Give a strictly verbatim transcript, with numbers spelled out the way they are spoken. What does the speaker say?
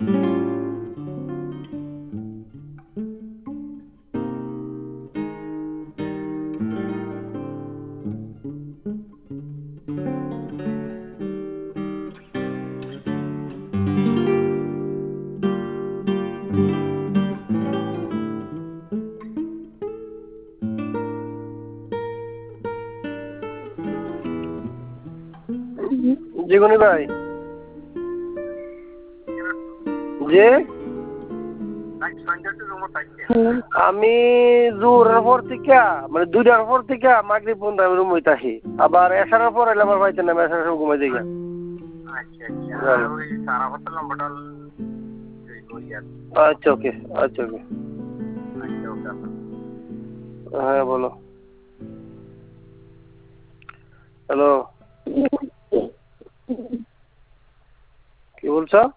জীবনী ভাই যে আমি জোরের পর থেকে মানে দুইটার পর থেকে মাগরিব পর্যন্ত আমি রুম হইতে আসি আবার এসার পর এলে আমার পাইতে না এসার সময় ঘুমাই দিই। আচ্ছা ওকে আচ্ছা ওকে হ্যাঁ বলো হ্যালো কি বলছো?